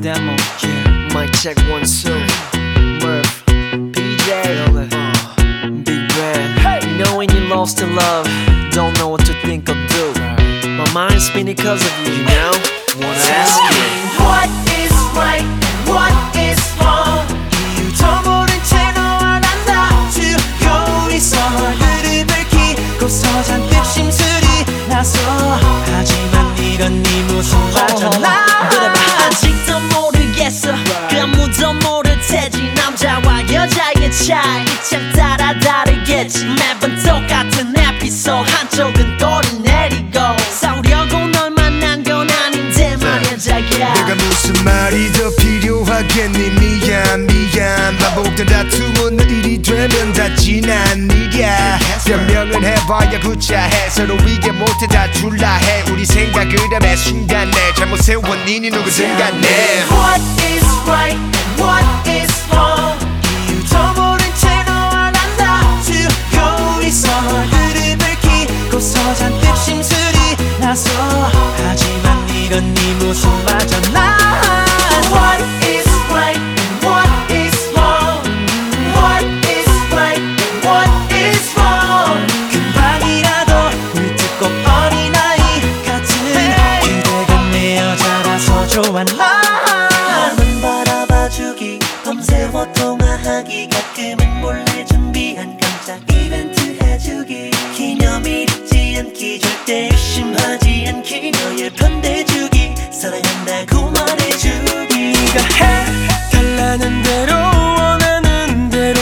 demo. Yeah. Mic check 1 2. Murph, PJ, Big Band. Hey. You know when you're lost in love, don't know what to think or do. My mind's spinning because of you, you know? Wanna ask you, what is right and what is wrong? 이유도 모른 채 너와 난 다투고 있어. 흐름을 키고서 잔뜩 심술이 나서 하지만 이건 네 모습 맞잖아. 아직도 모르겠어. 그 아무도 모를 테지. 남자와 여자의 차이 참 따라 다르겠지. 매번 똑같은 에피소드. 한쪽은 돌을 내리고 싸우려고 널 만난 건 아닌데 말이야 자기야. 내가 무슨 말이 더 필요하겠니. 미안 반복된 다툼은 일이 되면 다 지난 일이야. 변명은 해봐야 구차해. 서로 이해 못해 다툴라 해. 우리 생각을 매 순간에 잘못 세운 니니 누구든 간에. What is right and what is wrong? 이유도 모른 채 너와 난 다투고 있어. 흐름을 키고서 잔뜩 심술이 나서 하지만 이건 네 모습 맞잖아. What is right and what is wrong? What is right and what is wrong? 금방이라도 울뜨고 어린아이 같은 그대가 내 여자라서 좋아. 나만 바라봐주기 밤새워 통화하기 가끔은 몰래 준비한 깜짝 이벤트 해주기 기념일 잊지 않기 절대 의심하지 않기 너의 편대주기 사랑한다고 말해주기. 네가 해달라는 대로 원하는 대로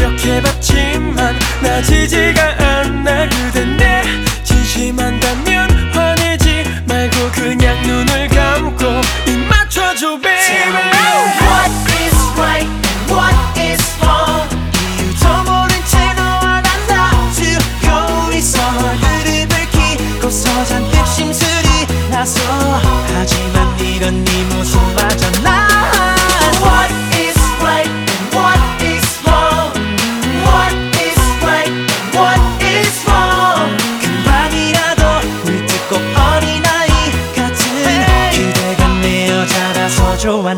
노력해봤지만 나지지가 않아. 그대 내 진심한다면 화내지 말고 그냥 눈을 감고 입 맞춰줘 baby. What is right and what is wrong? 이유도 모른 채 너와 난 다투고 있어. 흐름을 키고서 잔뜩 심술이 나서 하지만 이건 네 모습 맞잖아. What is right and what is wrong? What is right and what is wrong? 금방이라도 울뜨고 어린아이 같은 그대가 내 여자라서 좋아.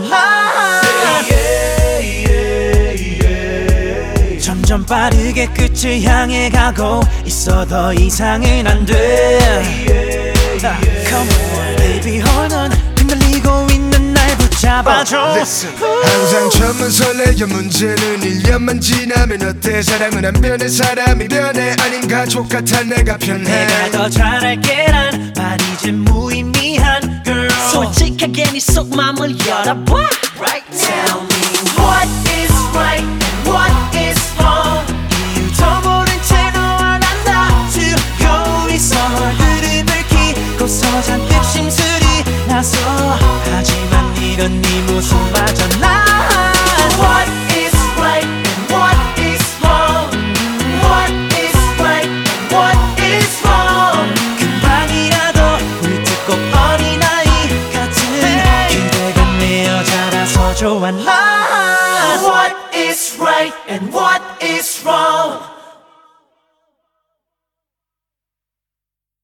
점점 빠르게 끝을 향해 가고 있어. 더 이상은 안 돼. Come on baby hold on. 흔들리고 있는 날 붙잡아줘. 항상 처음은 설레요. 문제는 1년만 지나면 어때. 사랑은 안 변해 사람이 변해. 아닌 가족 같아 내가 편해. 내가 더 잘할게란 말이지 무의미한 girl. 솔직하게 네 속마음을 열어봐 right now. Tell me what is right and what is wrong? 이유도 모른 채 너와 난 다투고 있어. 흐름을 키고서 잔뜩 심술이 나서 하지만 이건 네 모습 맞잖아. What is right and what is wrong? What is right and what is wrong? 금방이라도 울뜨고 어린아이 같은 그대가 내 여자라서 좋아. What is right and what is wrong?